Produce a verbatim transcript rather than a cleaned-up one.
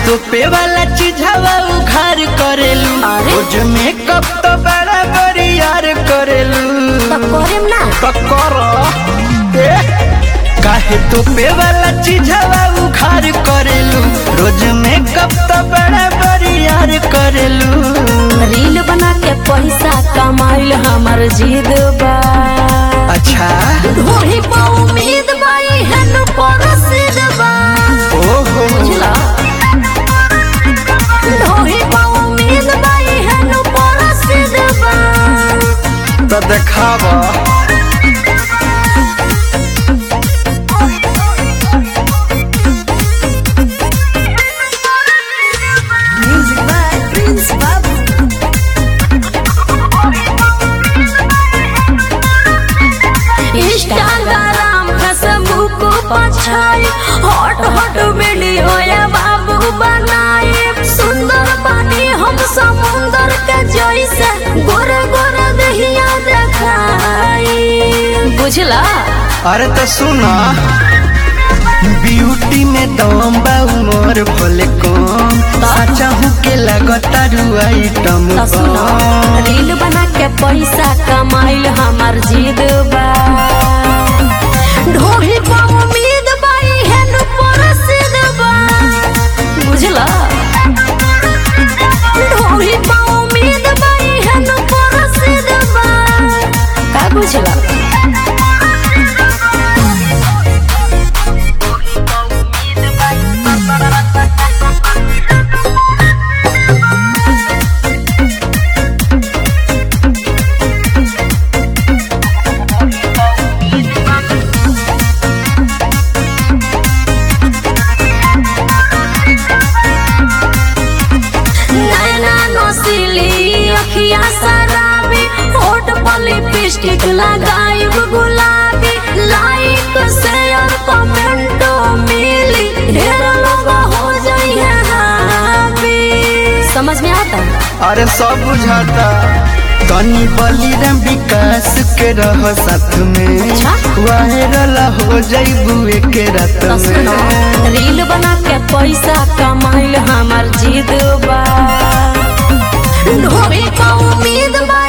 तो पे वाला चीज हवा उघार करेलू रोज मेकअप तो बड़ा बड़ी यार करेलू ना करो काहे तो पे वाला चीज हवा उघार करेलू रोज मेकअप तो बड़ा बड़ी यार करेलू। रील बना के पैसा कमाइल हमार जिद बा। अच्छा वही बा उम्मीद बाई है न परसिद बा। ओहो बुझला वही बा उम्मीद बाई है न परसिद बा। तो देखावा इंस्टाग्राम फेसबुक पछाई हॉट हॉट वीडियो या बाबू बनाए सुंदर बनी हम समुंदर के जैसे गोरे गोरे दहिया देखाई। बुझला अरे तो सुना ब्यूटी में दम बा उमर भले कम सच्चा हूँ के लगता आइटम रील बना के पैसा कमाइल हमार जिद बा। ढोही बा उम्मीद बाई है न परसिद बा। बुझला ढोही बा उम्मीद बाई है न परसिद बा। का बुझला लिपस्टिक लगाइब गुलाबी लाइक शेयर कमेंट मिली ढेर लोग हो जाइए हावी। समझ में आता? अरे सब बुझाता तनी बलिराम विकास के रह साथ में वायरल हो जाइबू एक रात में। रील बना के पैसा कमाइल हमार जिद बा। ढोरी का उम्मीद बा